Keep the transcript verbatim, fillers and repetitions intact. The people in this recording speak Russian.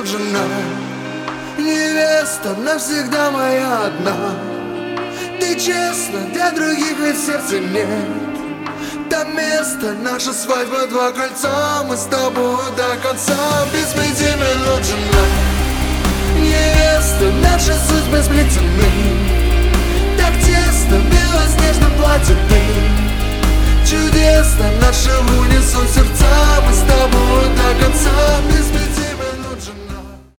жена, невеста навсегда моя одна. Ты честна, для других ведь сердца нет. Там место, наша свадьба, два кольца, мы с тобой до конца. Без пяти минут жена, невеста, наши судьбы сплетены. Так тесно в белоснежном платье ты